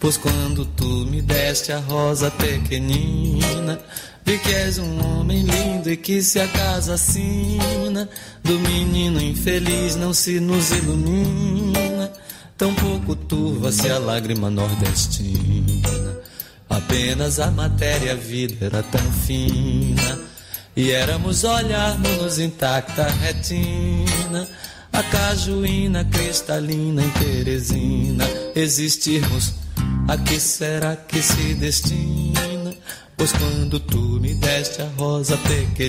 Pois quando tu me deste a rosa pequenina, vi que és um homem lindo e que se a casa assina do menino infeliz não se nos ilumina, tão pouco turva-se a lágrima nordestina. Apenas a matéria, a vida era tão fina, e éramos olharmos intacta retina, a cajuína cristalina em Teresina, existirmos, a que será que se destina? Pois quando tu me deste a rosa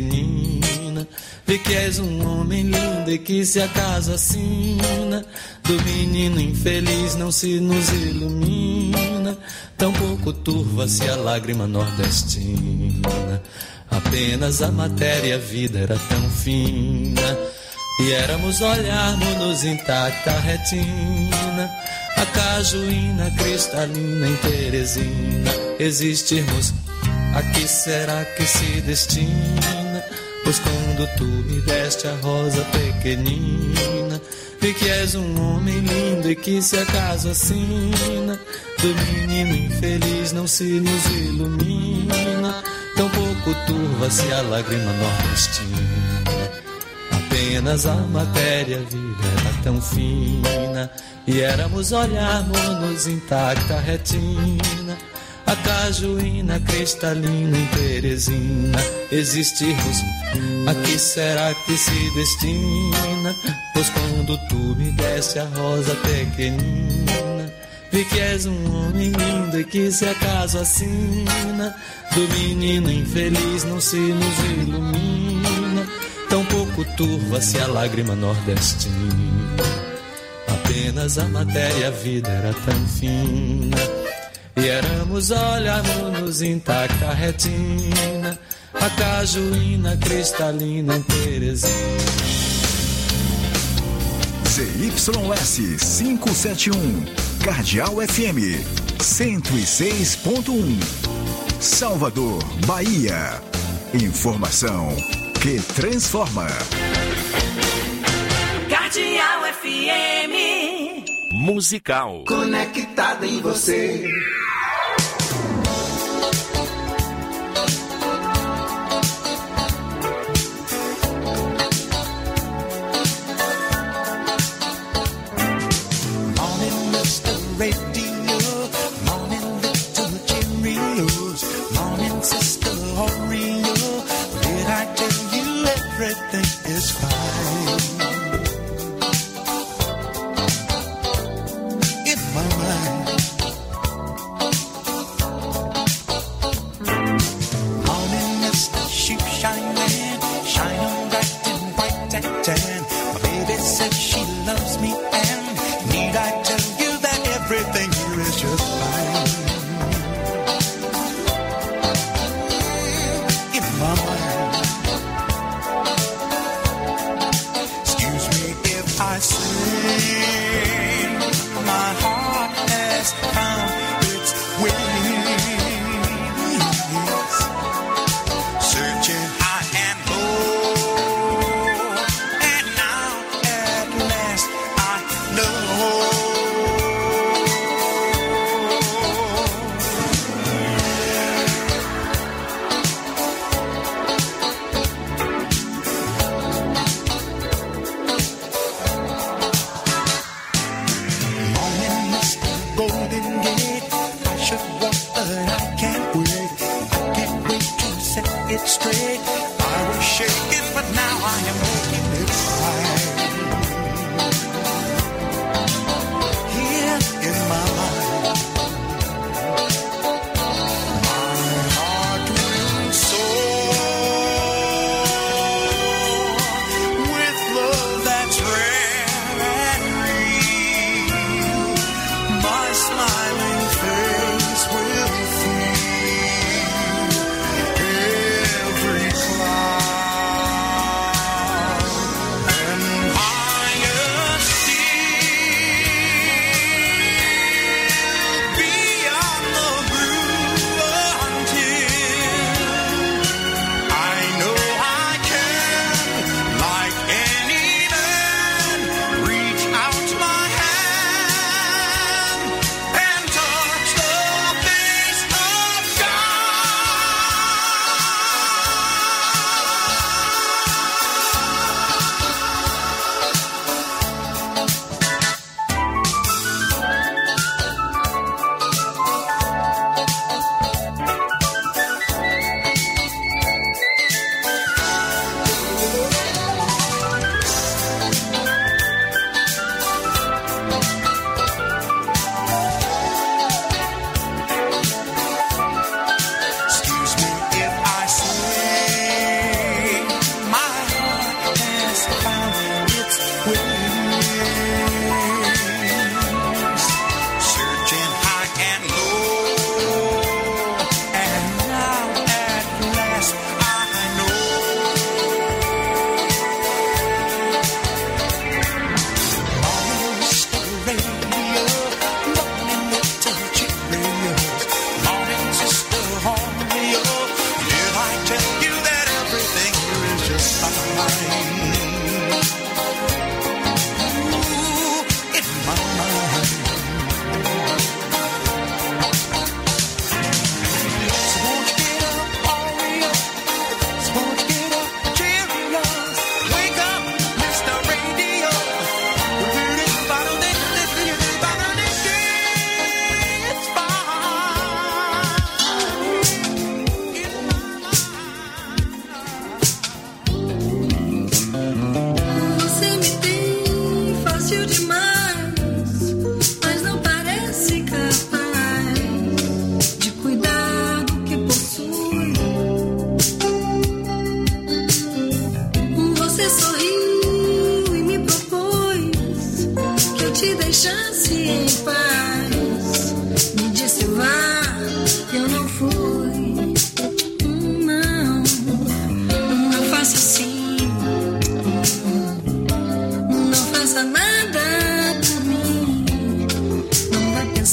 pequenina, vi que és um homem lindo e que se acaso assina do menino infeliz não se nos ilumina, tão pouco turva-se a lágrima nordestina. Apenas a matéria, a vida era tão fina, e éramos olharmos intacta retina, a cajuína cristalina em Teresina, existirmos, a que será que se destina? Pois quando tu me deste a rosa pequenina, vi que és um homem lindo e que se acaso assina do menino infeliz não se nos ilumina, tão pouco turva-se a lágrima nordestina. Apenas a matéria, a vida era tão fina, e éramos olharmos intacta retina, a cajuína cristalina em Teresina, existirmos, a que será que se destina? Pois quando tu me deste a rosa pequenina, vi que és um homem lindo e que se acaso assina do menino infeliz não se nos ilumina, tão pouco turva-se a lágrima nordestina. Apenas a matéria, a vida era tão fina, e éramos olharmos intacta retina, a cajuína cristalina em Teresina. ZYS 571, Cardeal FM 106.1, Salvador, Bahia. Informação que transforma. Cardeal FM musical. Conectado em você.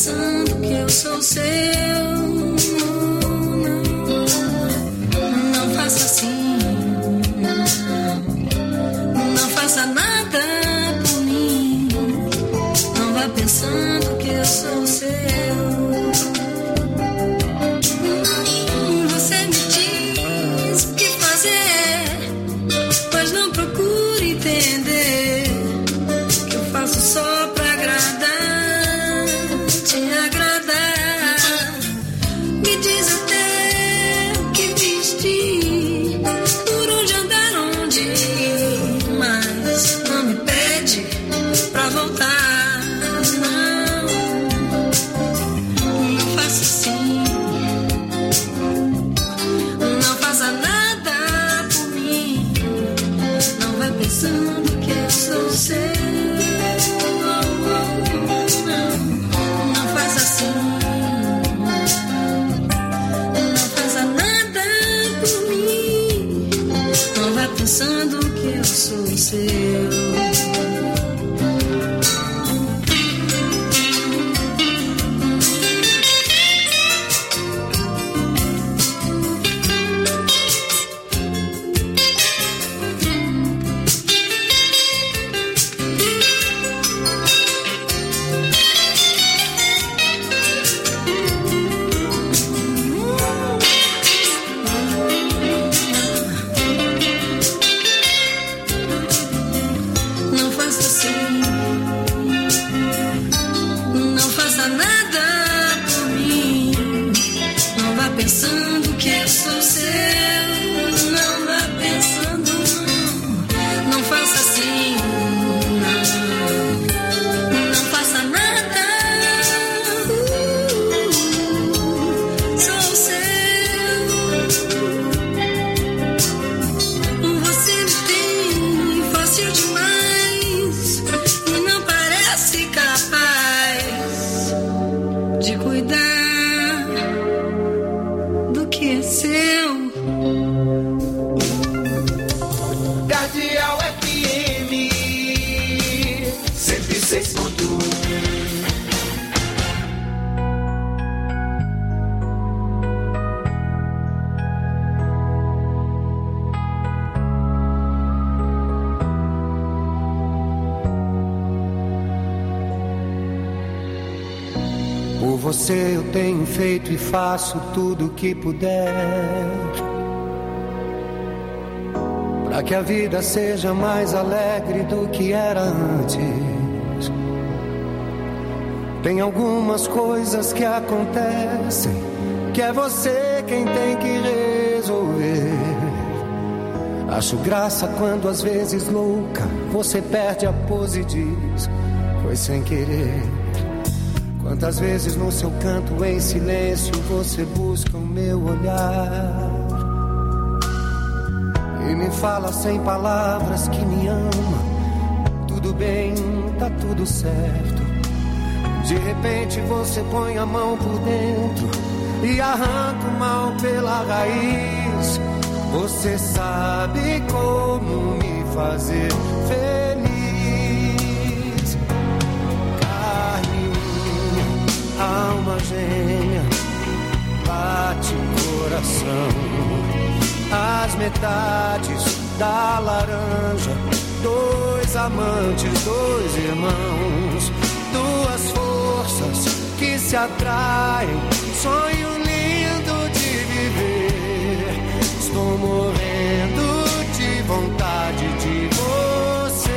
pensando que eu sou seu. Não faça assim, não faça nada por mim. Não vá pensando que eu sou seu. Você me diz o que fazer, mas não procure entender que eu faço só pra agradar, te agradar. Me diz até o que vestir, por onde andar, onde ir, mas não me pede pra voltar. Não faça assim, não faça nada por mim. Não vai pensando que eu sou seu. Não faça assim, não faça nada por mim. Não vai pensando que eu sou seu. Não faça assim, não faça nada por mim. Não vá pensando que eu sou seu. Não vá pensando, não faça assim, não faça nada. Sou seu. Você me tem fácil demais e não parece capaz de cuidar do que é seu. Cardeal FM 106.1. Por você eu tenho feito e faço tudo o que puder, pra que a vida seja mais alegre do que era antes. Tem algumas coisas que acontecem que é você quem tem que resolver. Acho graça quando às vezes louca você perde a pose e diz: foi sem querer. Quantas vezes no seu canto em silêncio você busca o meu olhar e me fala sem palavras que me ama. Tudo bem, tá tudo certo. De repente você põe a mão por dentro e arranca o mal pela raiz. Você sabe como me fazer feliz. Alma gêmea, bate coração. As metades da laranja, dois amantes, dois irmãos, duas forças que se atraem. Sonho lindo de viver. Estou morrendo de vontade de você.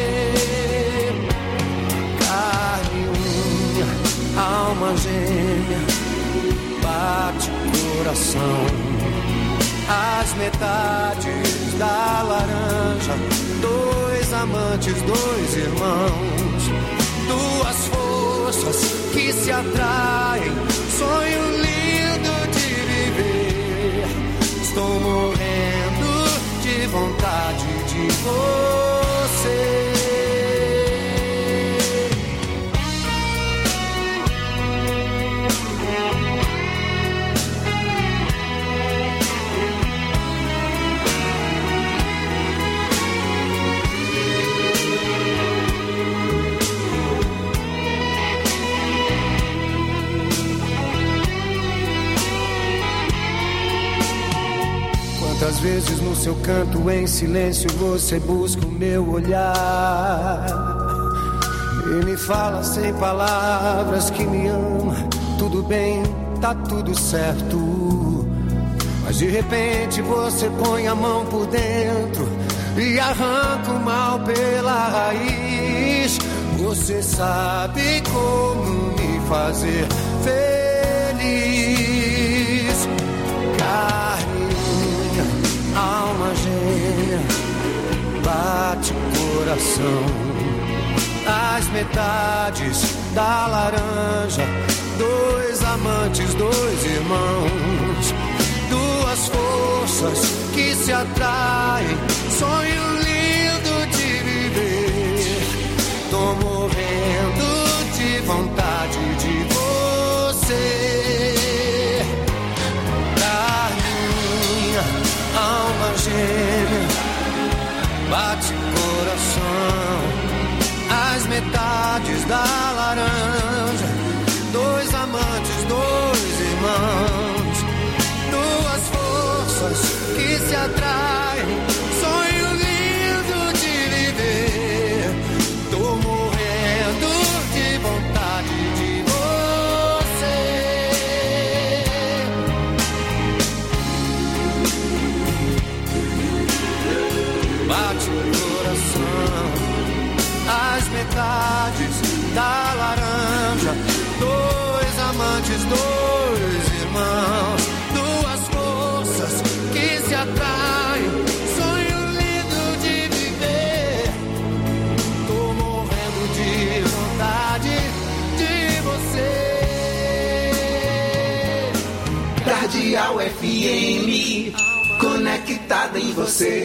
Alma gêmea, bate coração. As metades da laranja, dois amantes, dois irmãos, duas forças que se atraem. Sonho lindo de viver. Estou morrendo de vontade de você. Às vezes no seu canto em silêncio você busca o meu olhar e me fala sem palavras que me ama. Tudo bem, tá tudo certo. Mas de repente você põe a mão por dentro e arranca o mal pela raiz. Você sabe como me fazer feliz. Carne, alma gêmea, bate coração. As metades da laranja, dois amantes, dois irmãos, duas forças que se atraem, sonho lindo de viver. Tô morrendo de vontade de você. Carminha, alma gêmea, bate coração. As metades da laranja, dois amantes, dois irmãos, duas forças que se atraem, sonho lindo de viver. Tô morrendo de vontade de você. Bate o coração. As metades da laranja, dois amantes, dois irmãos, duas forças que se atraem, sonho lindo de viver. Tô morrendo de vontade de você. Cardeal FM, conectada em você.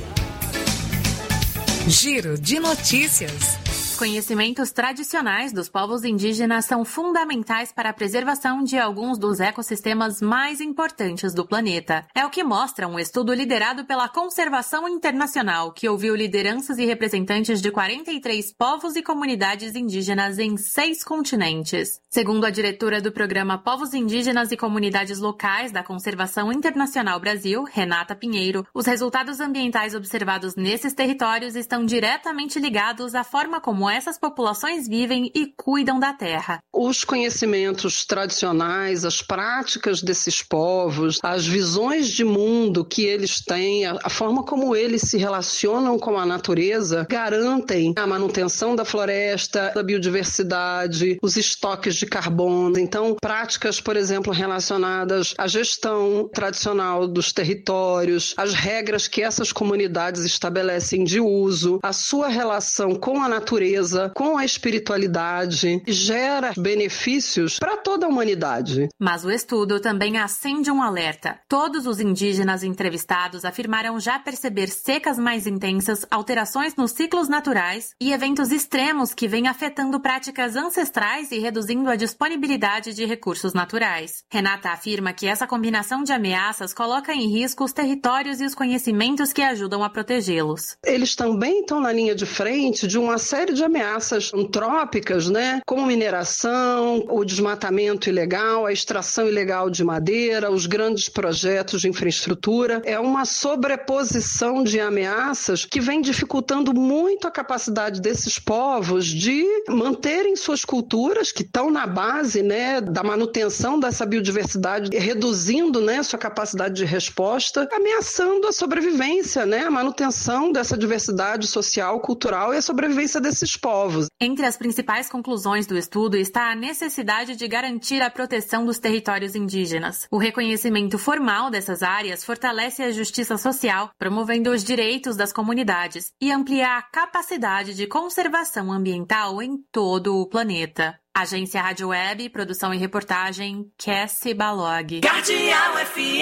Giro de notícias. Conhecimentos tradicionais dos povos indígenas são fundamentais para a preservação de alguns dos ecossistemas mais importantes do planeta. É o que mostra um estudo liderado pela Conservação Internacional, que ouviu lideranças e representantes de 43 povos e comunidades indígenas em 6 continentes. Segundo a diretora do programa Povos Indígenas e Comunidades Locais da Conservação Internacional Brasil, Renata Pinheiro, os resultados ambientais observados nesses territórios estão diretamente ligados à forma como essas populações vivem e cuidam da terra. Os conhecimentos tradicionais, as práticas desses povos, as visões de mundo que eles têm, a forma como eles se relacionam com a natureza, garantem a manutenção da floresta, da biodiversidade, os estoques de carbono. Então, práticas, por exemplo, relacionadas à gestão tradicional dos territórios, as regras que essas comunidades estabelecem de uso, a sua relação com a natureza, com a espiritualidade, gera benefícios para toda a humanidade. Mas o estudo também acende um alerta. Todos os indígenas entrevistados afirmaram já perceber secas mais intensas, alterações nos ciclos naturais e eventos extremos que vêm afetando práticas ancestrais e reduzindo a disponibilidade de recursos naturais. Renata afirma que essa combinação de ameaças coloca em risco os territórios e os conhecimentos que ajudam a protegê-los. Eles também estão na linha de frente de uma série de ameaças antrópicas, né? Como mineração, o desmatamento ilegal, a extração ilegal de madeira, os grandes projetos de infraestrutura. É uma sobreposição de ameaças que vem dificultando muito a capacidade desses povos de manterem suas culturas, que estão na base, né, da manutenção dessa biodiversidade, reduzindo, né, sua capacidade de resposta, ameaçando a sobrevivência, né, a manutenção dessa diversidade social, cultural e a sobrevivência desses povos. Entre as principais conclusões do estudo está a necessidade de garantir a proteção dos territórios indígenas. O reconhecimento formal dessas áreas fortalece a justiça social, promovendo os direitos das comunidades e amplia a capacidade de conservação ambiental em todo o planeta. Agência Rádio Web, produção e reportagem, Cassie Balog. Cardeal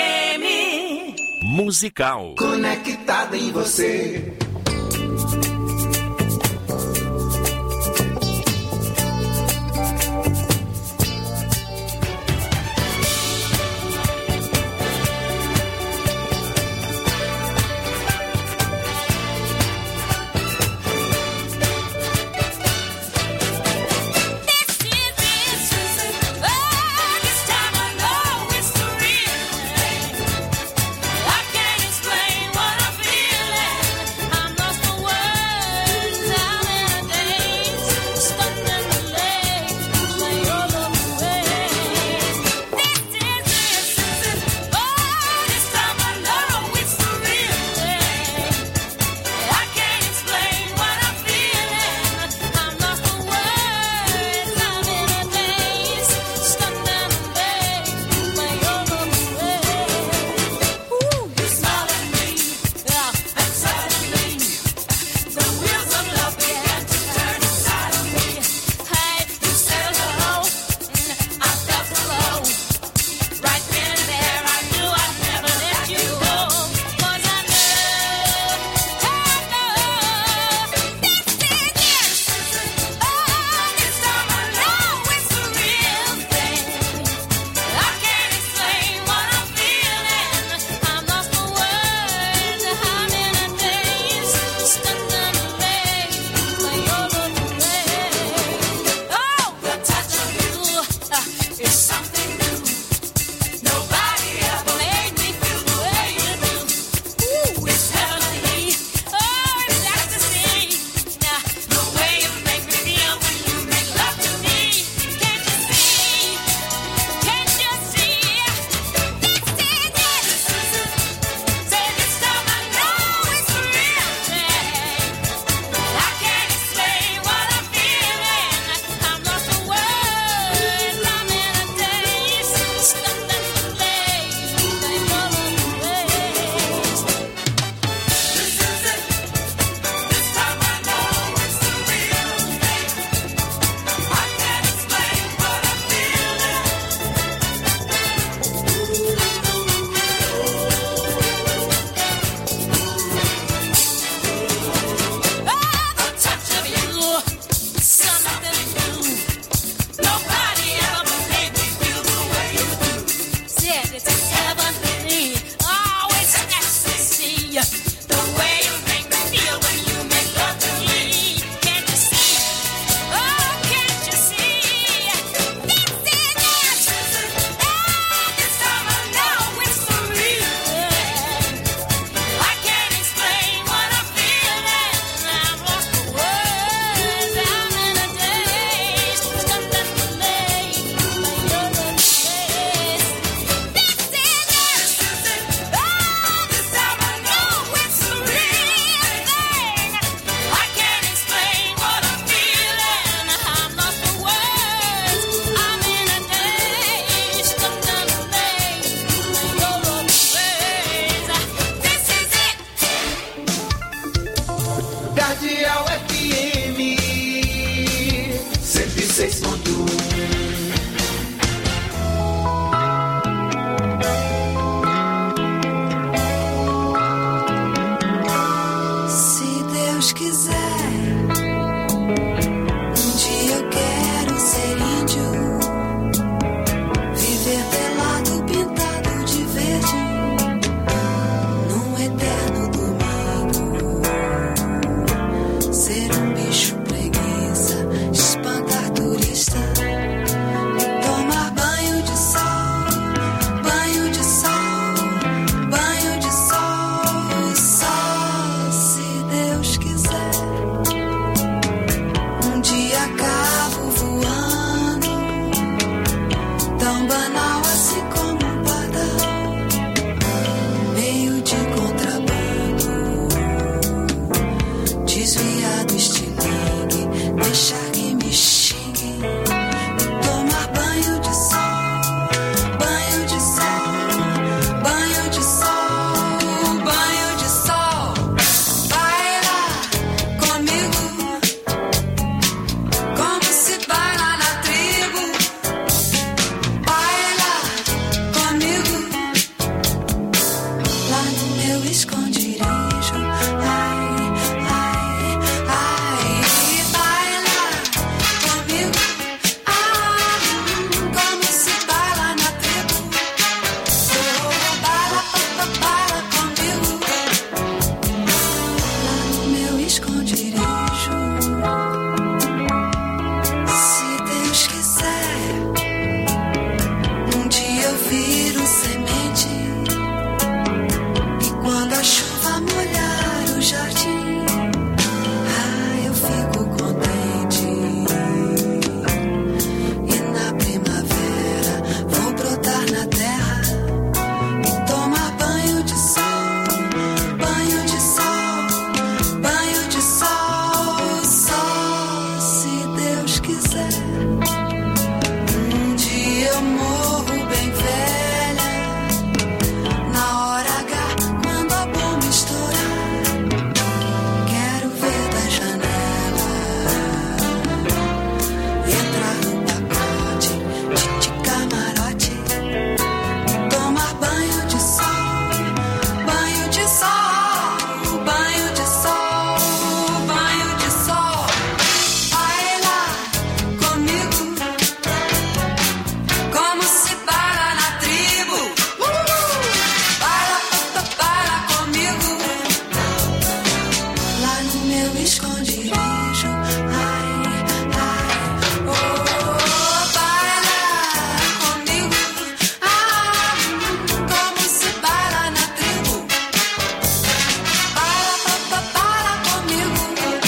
FM. Musical. Conectada em você. This time I know it's the real thing. I can't explain. tão banal assim como um padrão, meio de contrabando, desviar do estilingue, deixar que me xingue, tomar banho de sol, banho de sol, banho de sol, banho de sol. Baila comigo, como se baila na tribo. Baila comigo, lá no meu esconderijo. Ai, ai, ai. Baila comigo, como se baila na tribo. Oh, baila, baila comigo, lá no meu esconderijo. Se Deus quiser, um dia eu viro semente, e quando a chuva molhar o jardim, eu fico contente. E na primavera vou brotar na terra e tomar banho de sol, banho de sol, banho de sol. Só se Deus quiser, um dia eu morro bem velha, na hora H, quando a bomba estourar. Quero ver da janela entrar no pacote de camarote e tomar banho de sol, banho de sol, banho de sol, banho de sol. Baila comigo, como se baila na tribo. Baila, baila comigo, lá no meu esconderijo. Ai, ai, oh, baila comigo, como se baila na tribo. Baila, baila comigo,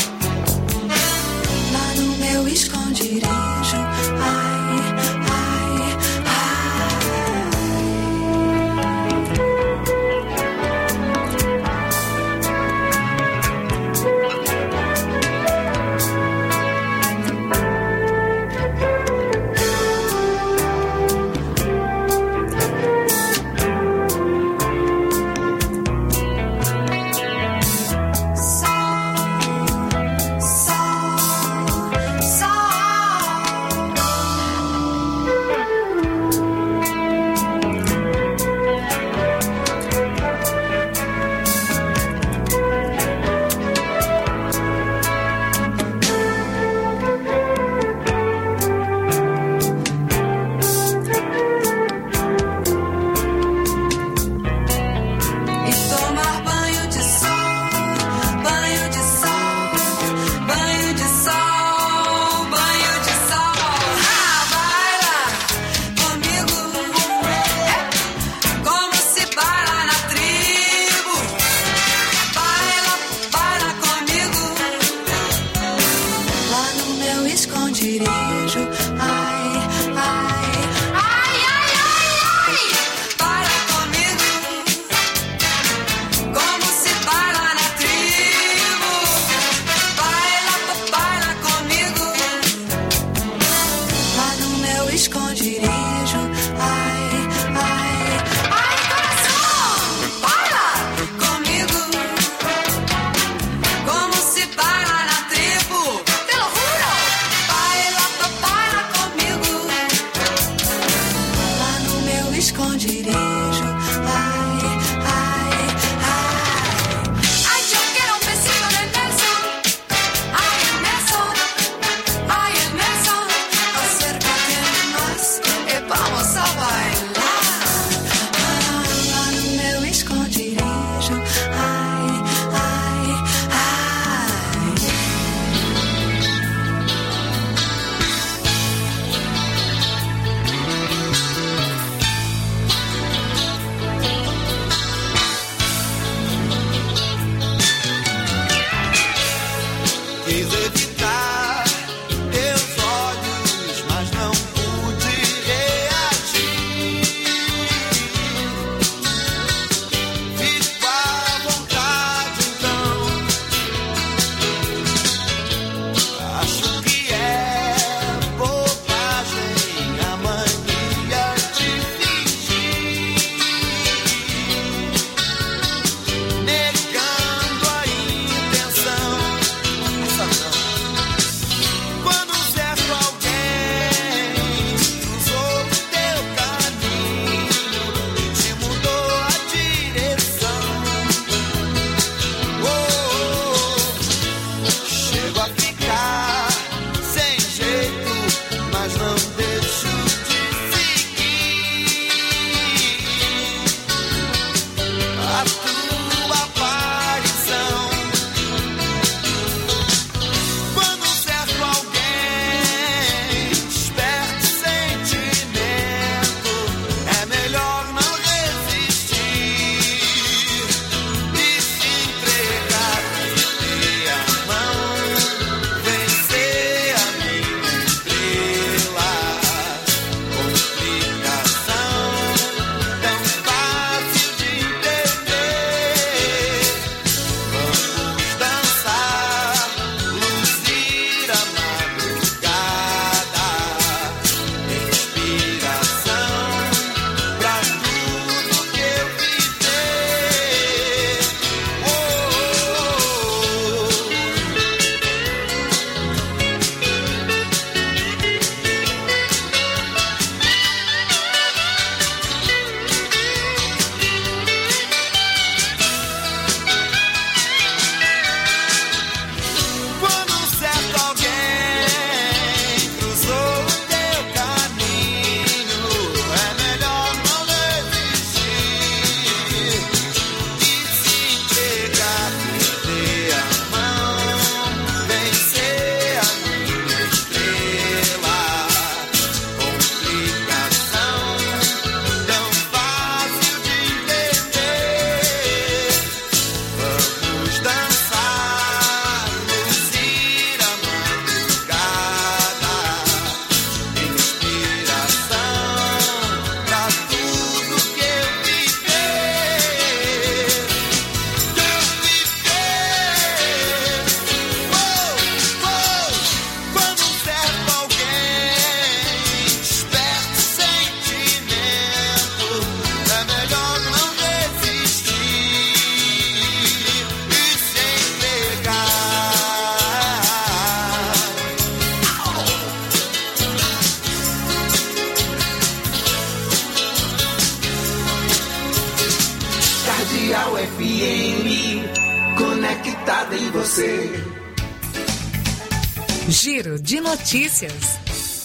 lá no meu esconderijo. Ai, ai, e tomar banho de sol, banho de sol, banho de sol, banho de sol. Baila comigo, como se baila na tribo. Baila, baila comigo, lá no meu esconderijo. Ai, ai, ai, ai, ai, ai. Baila comigo, como se baila na tribo. Baila, baila comigo, lá no meu esconderijo. Ai, ai, ai, coração. Baila comigo, como se baila na tribo. Te lo juro. Baila, baila comigo, lá no meu esconderijo. Ai, ai, ai. Ay, yo quiero un besito de Nelson. Ay, Nelson. Ay, Nelson. Acércate más y vamos a bailar. Lá no meu esconderijo. Ai, ai, ai. FM, conectada em você. Giro de notícias.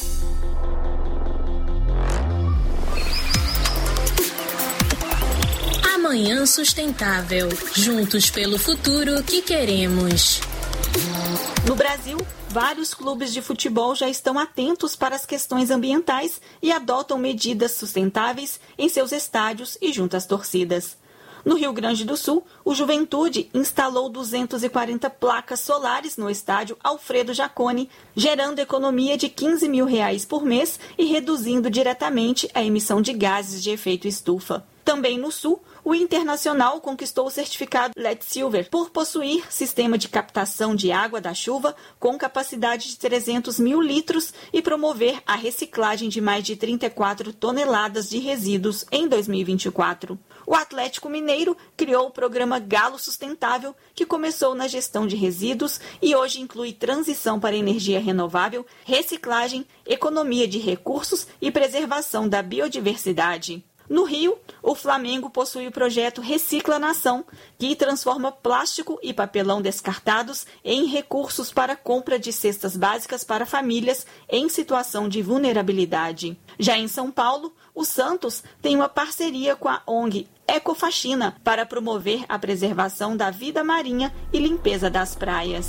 Amanhã Sustentável. Juntos pelo futuro que queremos. No Brasil, vários clubes de futebol já estão atentos para as questões ambientais e adotam medidas sustentáveis em seus estádios e junto às torcidas. No Rio Grande do Sul, o Juventude instalou 240 placas solares no estádio Alfredo Jaconi, gerando economia de R$15 mil por mês e reduzindo diretamente a emissão de gases de efeito estufa. Também no Sul, o Internacional conquistou o certificado LED Silver por possuir sistema de captação de água da chuva com capacidade de 300 mil litros e promover a reciclagem de mais de 34 toneladas de resíduos em 2024. O Atlético Mineiro criou o programa Galo Sustentável, que começou na gestão de resíduos e hoje inclui transição para energia renovável, reciclagem, economia de recursos e preservação da biodiversidade. No Rio, o Flamengo possui o projeto Recicla Nação, que transforma plástico e papelão descartados em recursos para compra de cestas básicas para famílias em situação de vulnerabilidade. Já em São Paulo, o Santos tem uma parceria com a ONG Ecofaxina para promover a preservação da vida marinha e limpeza das praias.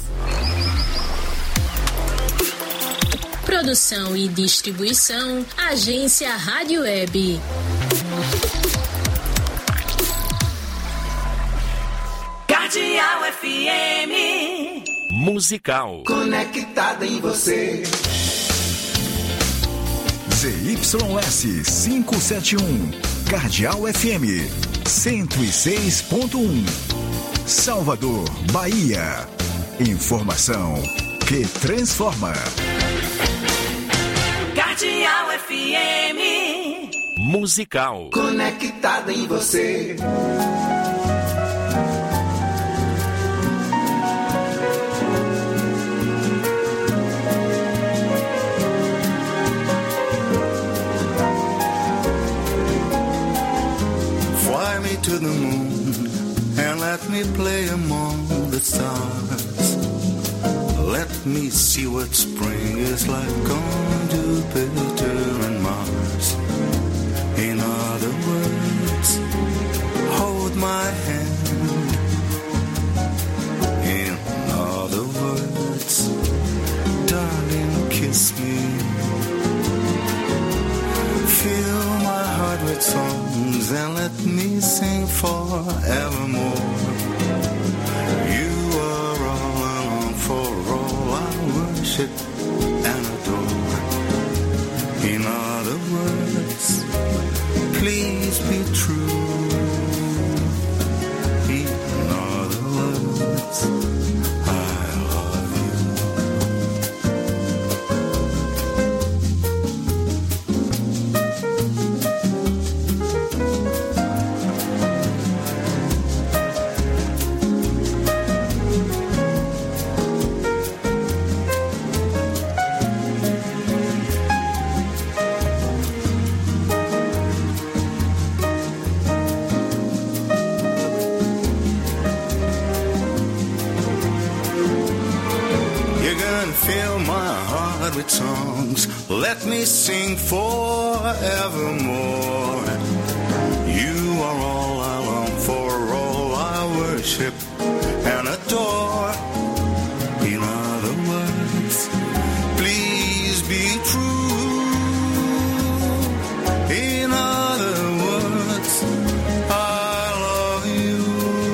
Produção e distribuição, Agência Rádio Web. Cardeal FM. Musical. Conectada em você. ZYS 571. Cardeal FM 106.1. Salvador, Bahia. Informação que transforma. Cardeal FM. Musical. Conectada em você. Fly me to the moon and let me play among the stars. Let me see what spring is like on Jupiter and Mars. In other words, hold my hand. In other words, darling, kiss me. Fill my heart with songs and let me sing forevermore. You are all I long for, all I worship and adore. In other words, please be true. In other words, I love you. Fill my heart with songs, let me sing forevermore. You are all I long for, all I worship and adore. In other words, please be true. In other words, I love you.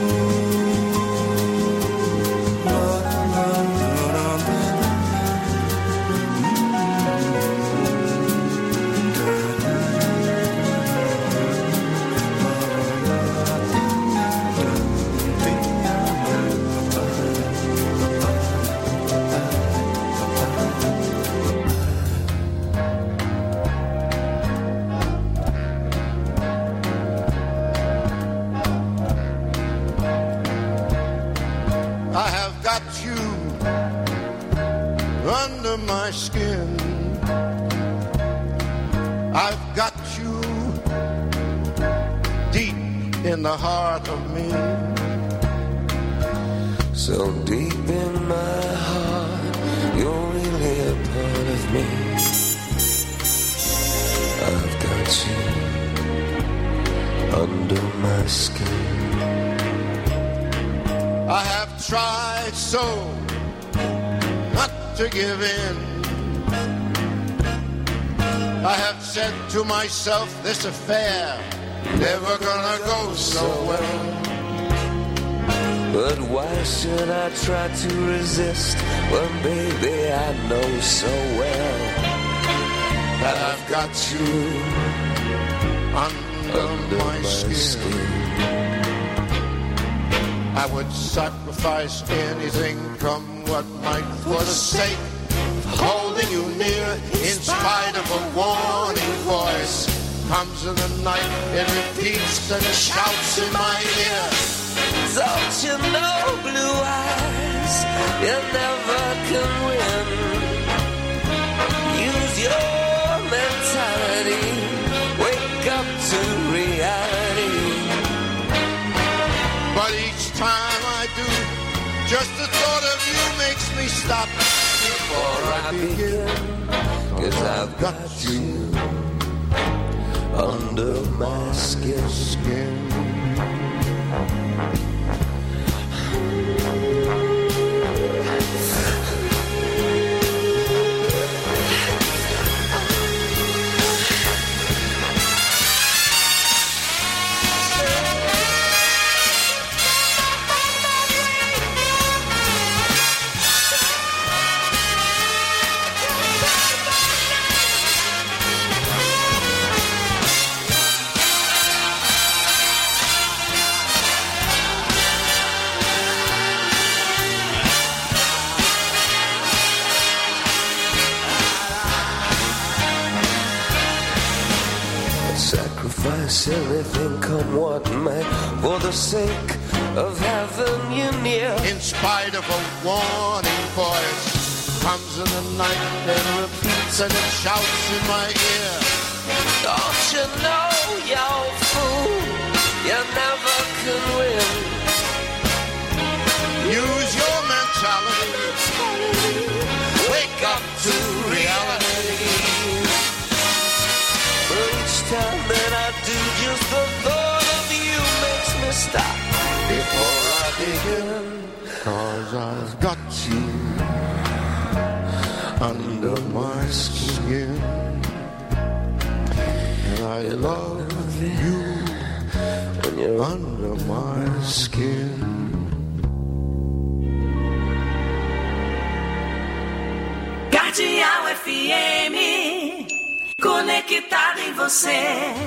I have got you under my skin. I've got you deep in the heart of me. So deep in my heart, you're really a part of me. I've got you under my skin. I have tried so not to give in. I have said to myself, this affair never gonna go so well. But why should I try to resist when, baby, I know so well that I've got you under my skin. I would sacrifice anything, come what might, for the sake of holding you near, in spite of a warning voice. Comes in the night, it repeats and it shouts in my ear. Don't you know, blue eyes, you never can win. Use your mentality, wake up to reality. But each time I do, just the thought of you makes me stop before I begin. 'Cause I've got you under my skin. Anything come what may, for the sake of having you near. In spite of a warning voice, comes in the night and repeats and it shouts in my ear. Don't you know, you fool, you never can win. Use your mentality, wake up to reality. But each time that I do, just the thought of you makes me stop before I begin. 'Cause I've got you under my skin. And I love you when you're under my skin. Cardeal FM, conectado em você.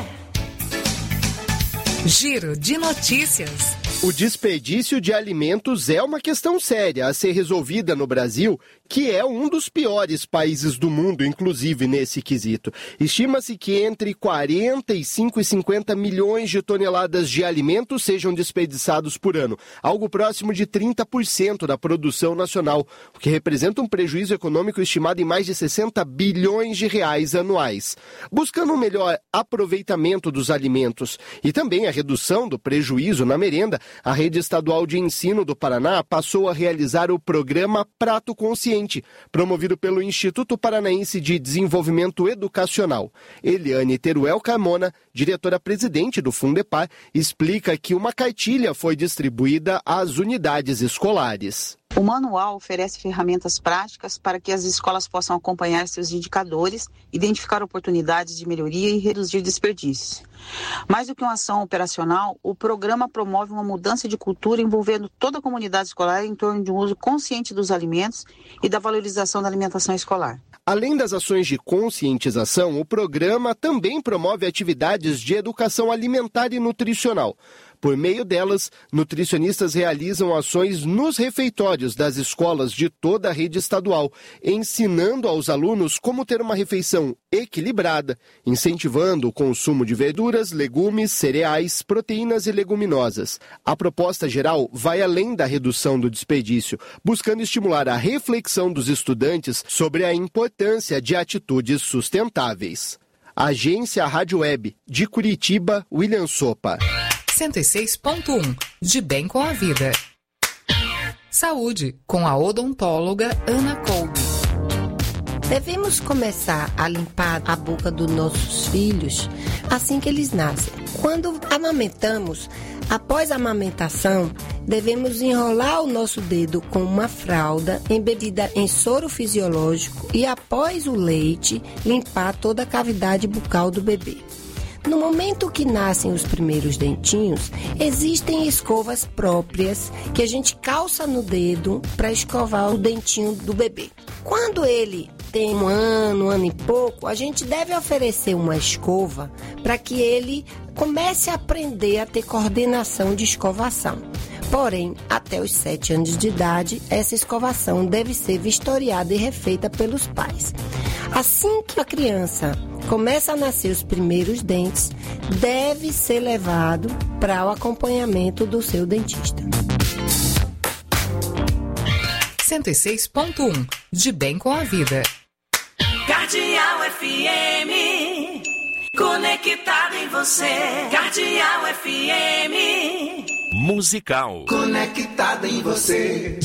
Giro de notícias. O desperdício de alimentos é uma questão séria a ser resolvida no Brasil, que é um dos piores países do mundo, inclusive nesse quesito. Estima-se que entre 45 e 50 milhões de toneladas de alimentos sejam desperdiçados por ano, algo próximo de 30% da produção nacional, o que representa um prejuízo econômico estimado em mais de 60 bilhões de reais anuais. Buscando um melhor aproveitamento dos alimentos e também a redução do prejuízo na merenda, a Rede Estadual de Ensino do Paraná passou a realizar o programa Prato Consciente, promovido pelo Instituto Paranaense de Desenvolvimento Educacional. Eliane Teruel Carmona, diretora-presidente do Fundepar, explica que uma cartilha foi distribuída às unidades escolares. O manual oferece ferramentas práticas para que as escolas possam acompanhar seus indicadores, identificar oportunidades de melhoria e reduzir desperdícios. Mais do que uma ação operacional, o programa promove uma mudança de cultura envolvendo toda a comunidade escolar em torno de um uso consciente dos alimentos e da valorização da alimentação escolar. Além das ações de conscientização, o programa também promove atividades de educação alimentar e nutricional. Por meio delas, nutricionistas realizam ações nos refeitórios das escolas de toda a rede estadual, ensinando aos alunos como ter uma refeição equilibrada, incentivando o consumo de verduras, legumes, cereais, proteínas e leguminosas. A proposta geral vai além da redução do desperdício, buscando estimular a reflexão dos estudantes sobre a importância de atitudes sustentáveis. Agência Rádio Web, de Curitiba, William Sopa. 106.1, de bem com a vida. Saúde, com a odontóloga Ana Kolbe. Devemos começar a limpar a boca dos nossos filhos assim que eles nascem. Quando amamentamos, após a amamentação, devemos enrolar o nosso dedo com uma fralda embebida em soro fisiológico e, após o leite, limpar toda a cavidade bucal do bebê. No momento que nascem os primeiros dentinhos, existem escovas próprias que a gente calça no dedo para escovar o dentinho do bebê. Quando ele tem um ano e pouco, a gente deve oferecer uma escova para que ele comece a aprender a ter coordenação de escovação. Porém, até os 7 anos de idade, essa escovação deve ser vistoriada e refeita pelos pais. Assim que a criança começa a nascer os primeiros dentes, deve ser levado para o acompanhamento do seu dentista. 106.1 De bem com a vida. Cardeal FM, conectado em você. Cardeal FM. Musical. Conectado em você.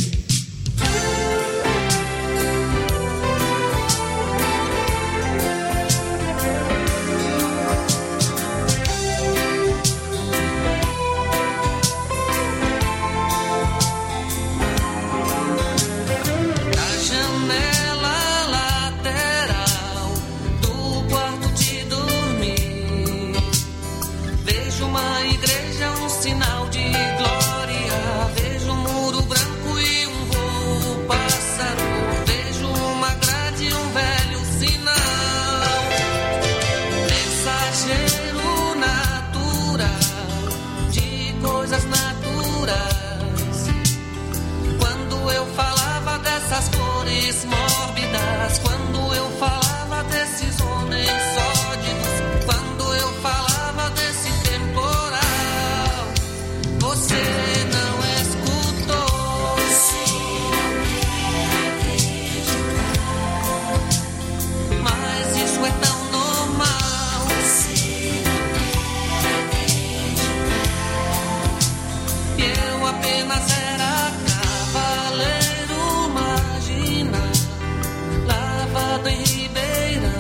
Mórbidas, quando eu falava desses homens sórdidos, quando eu falava desse temporal, você não escutou. Mas isso é tão normal. E eu apenas era cavaleiro em Ribeirão,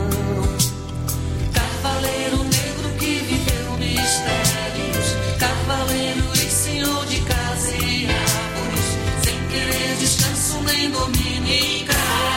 cavaleiro negro que viveu mistérios, cavaleiro e senhor de casa e árvores, sem querer descanso nem dominical.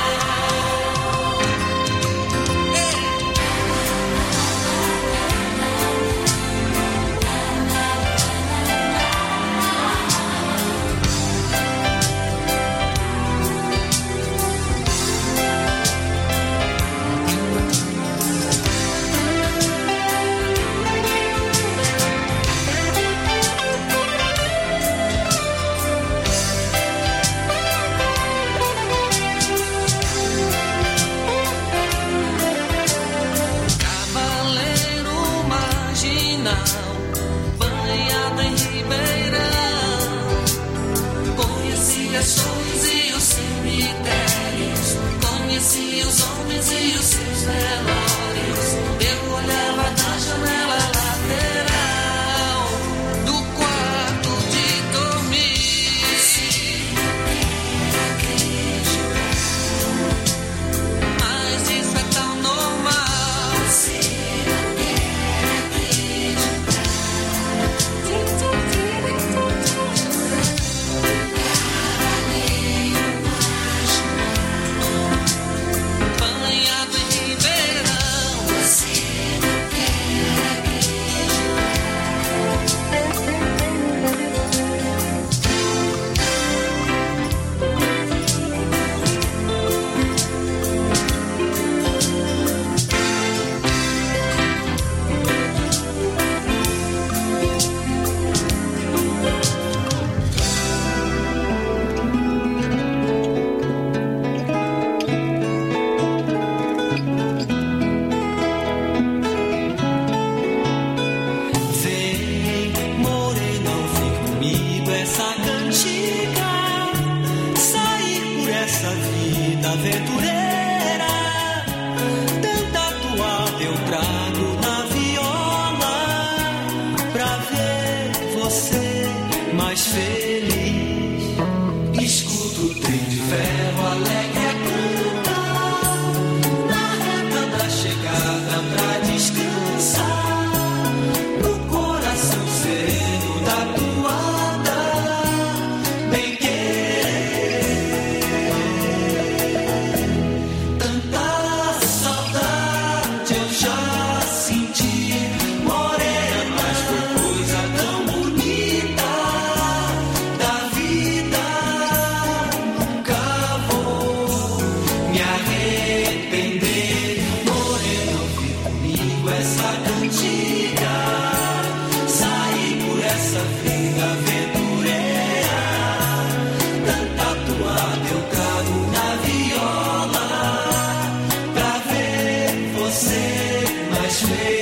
Banhado em Ribeirão, conheci as torres e os cemitérios, conheci os homens e os seus velórios. Eu olhava da janela lateral do quarto de dormir. Mas isso é tão normal. Banhado em Ribeirão.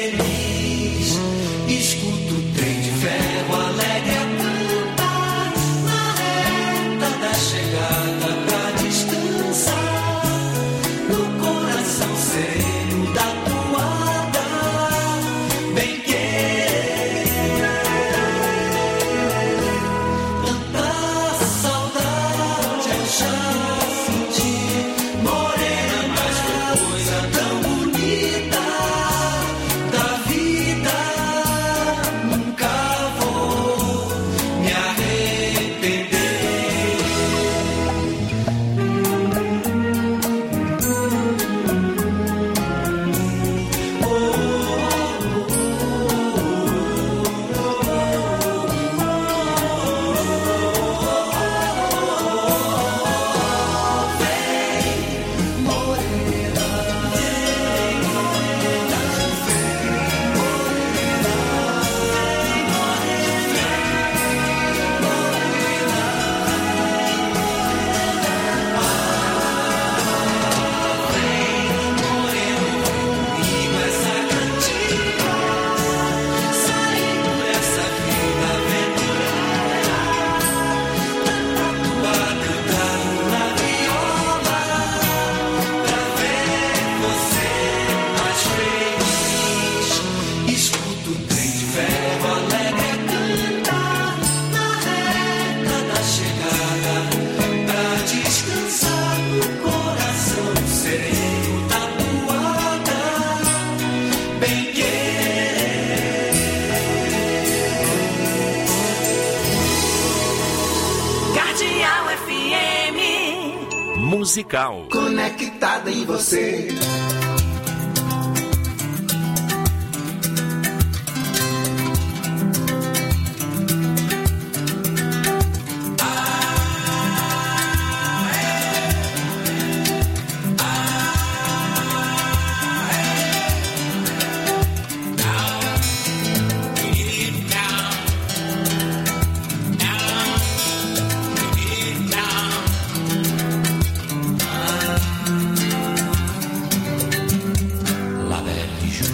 feliz. Escuto o trem de ferro alegre a cantar na reta da chegada pra descansar no coração sereno da toada, bem querer. Tanta saudade eu já senti, morena, mas foi coisa tão bonita da vida. Nunca vou me arrepender. Escuto o trem de ferro alegre a cantar na reta da chegada pra descansar no coração sereno da toada, bem querer. Cardeal FM. Musical. Conectada em você. La Belle Jour.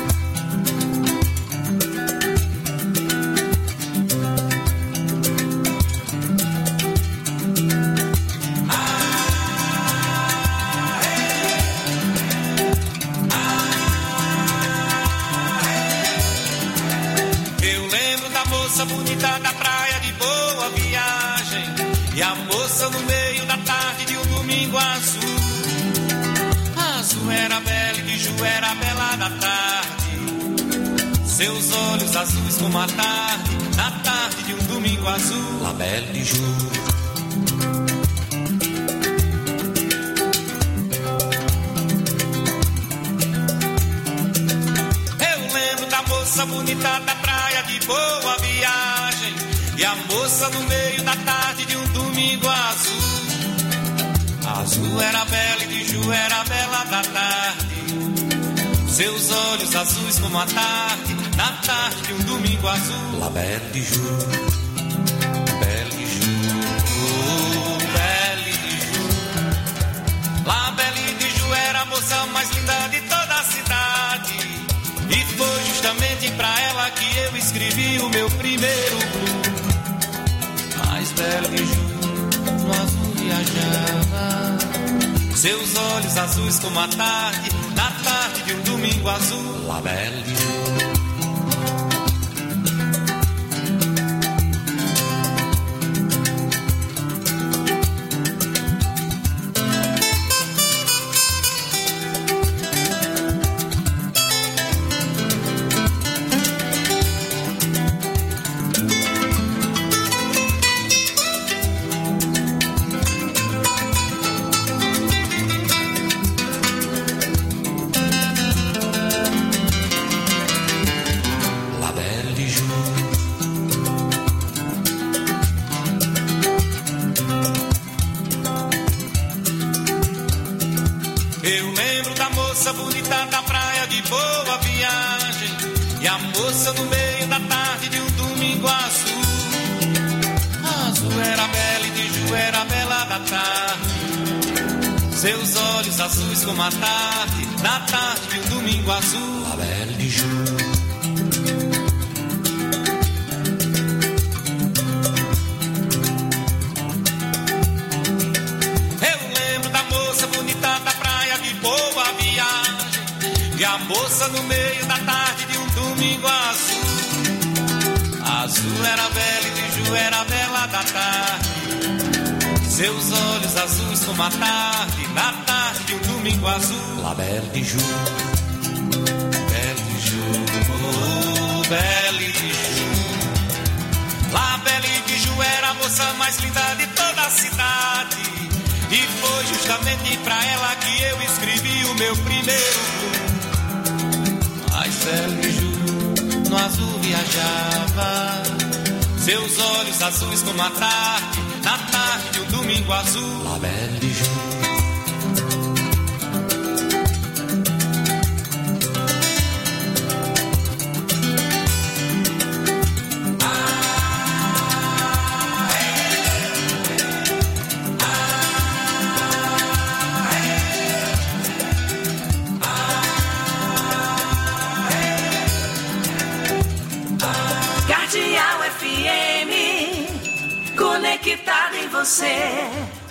Eu lembro da moça bonita da praia de Boa Viagem, e a moça no meio da tarde de um domingo azul. Azul era bela e de Ju era bela da tarde, seus olhos azuis como a tarde, na tarde de um domingo azul. La Belle Jour. Eu lembro da moça bonita da praia de Boa Viagem, e a moça no meio da tarde de um domingo azul. Azul era bela e de Ju era bela da tarde, seus olhos azuis como a tarde, na tarde de um domingo azul. La Belle Jour. Belle Jour, oh, Belle Jour. La Belle de Ju era a moça mais linda de toda a cidade, e foi justamente pra ela que eu escrevi o meu primeiro blues. Mas Belle Jour no azul viajava, seus olhos azuis como a tarde, na tarde de um domingo azul. La Belle Jour. Eu lembro da moça bonita da praia de Boa Viagem, e a moça no meio da tarde de um domingo azul. Azul era bela e de Ju era bela da tarde, seus olhos azuis como a tarde, na tarde de um domingo azul. La Belle du Jour. E a moça no meio da tarde de um domingo azul. Azul era bela e de Ju era bela da tarde. Seus olhos azuis como a tarde, na tarde de um domingo azul. La Belle de Ju, Belle de Ju, oh, Belle de Ju. La Belle de Ju era a moça mais linda de toda a cidade. E foi justamente pra ela que eu escrevi o meu primeiro blues. Mas Belle de Ju no azul viajava, seus olhos azuis como a tarde, na tarde de um domingo azul. La Belle de Ju. Conectada em você.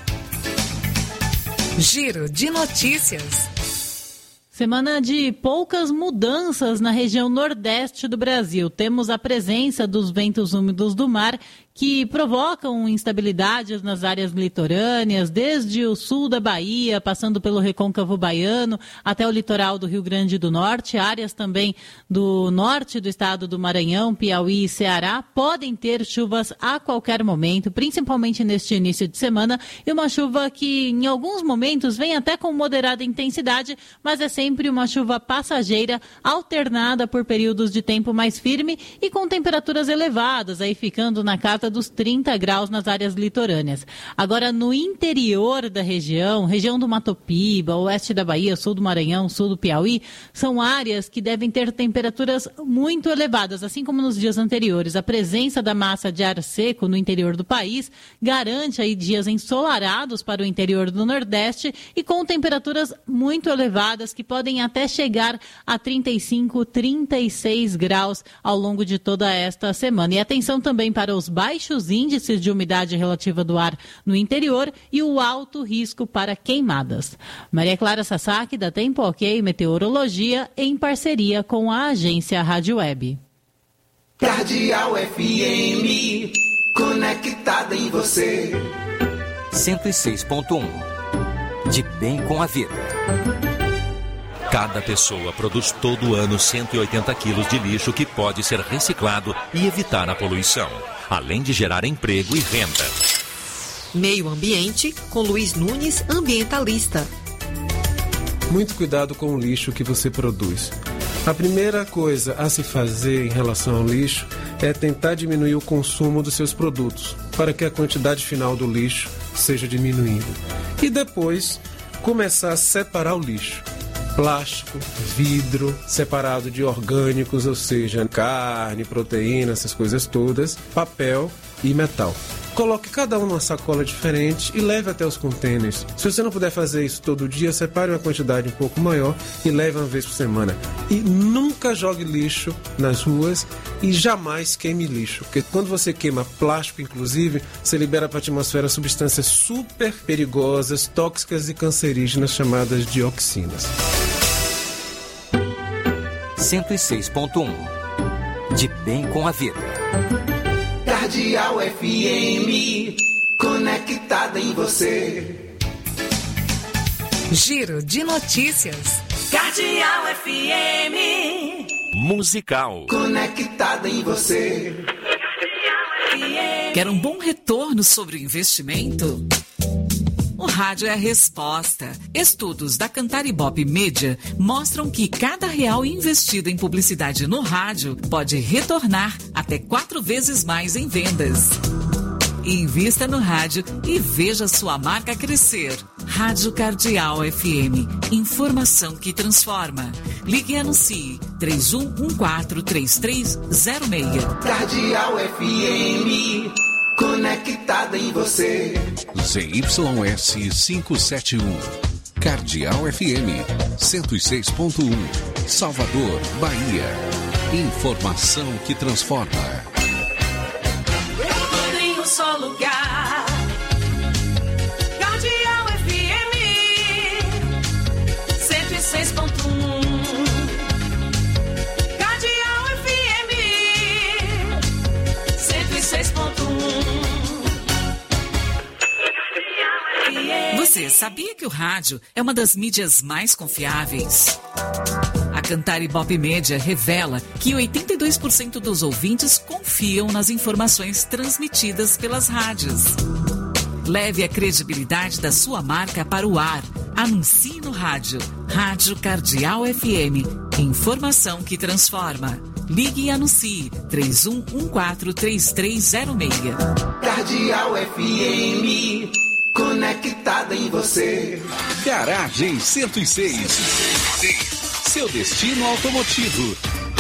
Giro de notícias. Semana de poucas mudanças na região nordeste do Brasil. Temos a presença dos ventos úmidos do mar que provocam instabilidades nas áreas litorâneas, desde o sul da Bahia, passando pelo recôncavo baiano, até o litoral do Rio Grande do Norte. Áreas também do norte do estado do Maranhão, Piauí e Ceará podem ter chuvas a qualquer momento, principalmente neste início de semana, e uma chuva que em alguns momentos vem até com moderada intensidade, mas é sempre uma chuva passageira, alternada por períodos de tempo mais firme e com temperaturas elevadas, aí ficando na casa dos 30 graus nas áreas litorâneas. Agora, no interior da região do Mato Piba, oeste da Bahia, sul do Maranhão, sul do Piauí, são áreas que devem ter temperaturas muito elevadas, assim como nos dias anteriores. A presença da massa de ar seco no interior do país garante aí dias ensolarados para o interior do Nordeste e com temperaturas muito elevadas que podem até chegar a 35, 36 graus ao longo de toda esta semana. E atenção também para os baixos índices de umidade relativa do ar no interior e o alto risco para queimadas. Maria Clara Sasaki, da Tempo OK Meteorologia, em parceria com a agência Rádio Web. Cardeal FM, conectada em você. 106.1. De bem com a vida. Cada pessoa produz todo ano 180 quilos de lixo que pode ser reciclado e evitar a poluição, além de gerar emprego e renda. Meio Ambiente, com Luiz Nunes, ambientalista. Muito cuidado com o lixo que você produz. A primeira coisa a se fazer em relação ao lixo é tentar diminuir o consumo dos seus produtos, para que a quantidade final do lixo seja diminuída. E depois, começar a separar o lixo. Plástico, vidro, separado de orgânicos, ou seja, carne, proteína, essas coisas todas, papel e metal. Coloque cada um numa sacola diferente e leve até os contêineres. Se você não puder fazer isso todo dia, separe uma quantidade um pouco maior e leve uma vez por semana. E nunca jogue lixo nas ruas e jamais queime lixo. Porque quando você queima plástico, inclusive, você libera para a atmosfera substâncias super perigosas, tóxicas e cancerígenas chamadas dioxinas. 106.1. De bem com a vida. Cardeal FM, conectada em você. Giro de notícias. Cardeal FM. Musical. Conectada em você. Quer um bom retorno sobre o investimento? O rádio é a resposta. Estudos da Cantar Ibope Media mostram que cada real investido em publicidade no rádio pode retornar até 4 vezes mais em vendas. Invista no rádio e veja sua marca crescer. Rádio Cardeal FM. Informação que transforma. Ligue e anuncie 31143306. Cardeal FM. Conectada em você. ZYS 571, Cardeal FM 106.1, Salvador, Bahia. Informação que transforma. Tudo em um só lugar. Cardeal FM 106.1. Cardeal FM 106.1. Você sabia que o rádio é uma das mídias mais confiáveis? A Cantar Ibope Média revela que 82% dos ouvintes confiam nas informações transmitidas pelas rádios. Leve a credibilidade da sua marca para o ar. Anuncie no rádio. Rádio Cardeal FM. Informação que transforma. Ligue e anuncie. 31143306. Cardeal FM. Conectada em você. Garagem 106. Seu destino automotivo.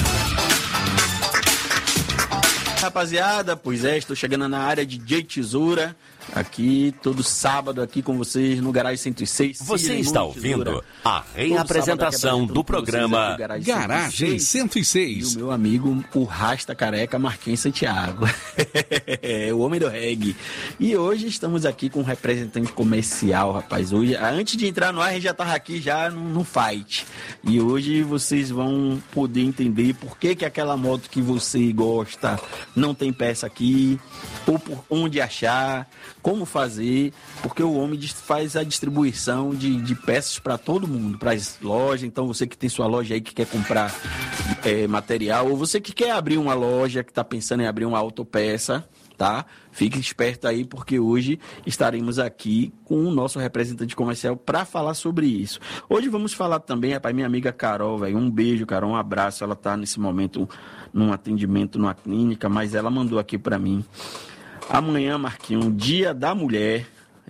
Rapaziada, pois é, estou chegando na área de DJ Tesoura, aqui todo sábado aqui com vocês no Garagem 106. Você está ouvindo a reapresentação do programa Garagem 106. E o meu amigo, o Rasta Careca Marquinhos Santiago, o homem do reggae. E hoje estamos aqui com um representante comercial, rapaz. Hoje, antes de entrar no ar, a gente já estava aqui já no fight. E hoje vocês vão poder entender por que aquela moto que você gosta não tem peça aqui, ou por onde achar, como fazer, porque o homem faz a distribuição de peças para todo mundo, para as lojas. Então você que tem sua loja aí que quer comprar material, ou você que quer abrir uma loja, que está pensando em abrir uma autopeça, tá? Fique esperto aí, porque hoje estaremos aqui com o nosso representante comercial para falar sobre isso. Hoje vamos falar também, rapaz, minha amiga Carol, velho, um beijo, Carol, um abraço. Ela está nesse momento num atendimento numa clínica, mas ela mandou aqui para mim. Amanhã, Marquinhos, Dia da Mulher,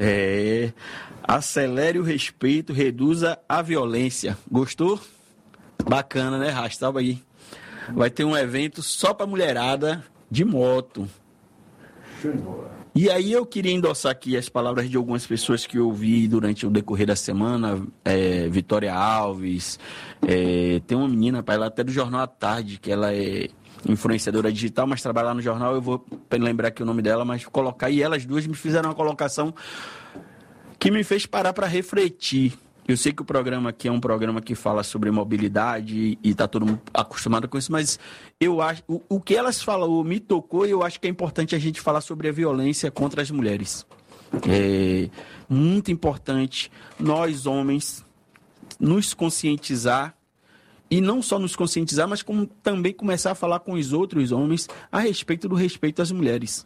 acelere o respeito, reduza a violência. Gostou? Bacana, né, Rasta? Aí. Vai ter um evento só para mulherada de moto. E aí eu queria endossar aqui as palavras de algumas pessoas que eu ouvi durante o decorrer da semana. Vitória Alves, tem uma menina, pai, ela até do Jornal à Tarde, que ela é influenciadora digital, mas trabalha lá no jornal. Eu vou lembrar aqui o nome dela, mas colocar. E elas duas me fizeram uma colocação que me fez parar para refletir. Eu sei que o programa aqui é um programa que fala sobre mobilidade e está todo mundo acostumado com isso, mas eu acho o que elas falam me tocou, e eu acho que é importante a gente falar sobre a violência contra as mulheres. É muito importante nós, homens, nos conscientizar, e não só nos conscientizar, mas como também começar a falar com os outros homens a respeito do respeito às mulheres.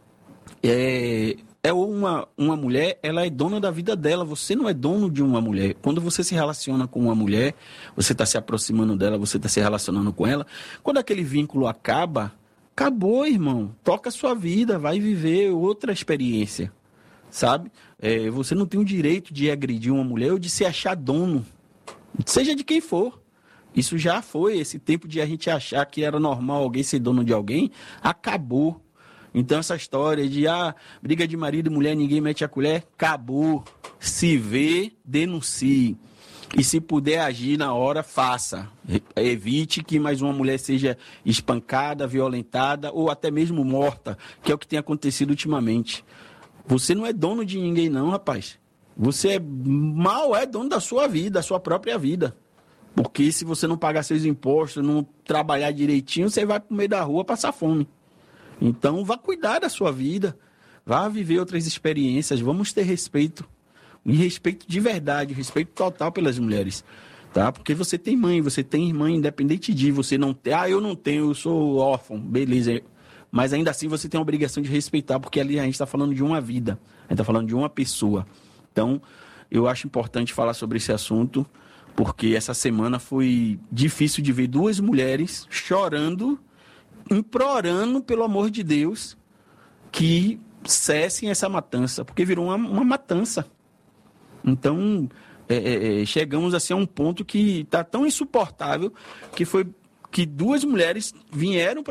Uma mulher, ela é dona da vida dela, você não é dono de uma mulher. Quando você se relaciona com uma mulher, você está se aproximando dela, você está se relacionando com ela. Quando aquele vínculo acaba, acabou, irmão. Toca a sua vida, vai viver outra experiência, sabe? Você não tem o direito de agredir uma mulher ou de se achar dono, seja de quem for. Isso já foi, esse tempo de a gente achar que era normal alguém ser dono de alguém, acabou. Então essa história de briga de marido e mulher, ninguém mete a colher, acabou. Se vê, denuncie. E se puder agir na hora, faça. Evite que mais uma mulher seja espancada, violentada ou até mesmo morta, que é o que tem acontecido ultimamente. Você não é dono de ninguém não, rapaz. Você é dono da sua vida, da sua própria vida. Porque se você não pagar seus impostos, não trabalhar direitinho, você vai pro meio da rua passar fome. Então, vá cuidar da sua vida, vá viver outras experiências, vamos ter respeito, e respeito de verdade, respeito total pelas mulheres, tá? Porque você tem mãe, você tem irmã, independente de você não ter, eu não tenho, eu sou órfão, beleza, mas ainda assim você tem a obrigação de respeitar, porque ali a gente está falando de uma vida, a gente está falando de uma pessoa. Então, eu acho importante falar sobre esse assunto, porque essa semana foi difícil de ver duas mulheres chorando, implorando, pelo amor de Deus, que cessem essa matança, porque virou uma matança. Então, chegamos assim a um ponto que está tão insuportável que foi que duas mulheres vieram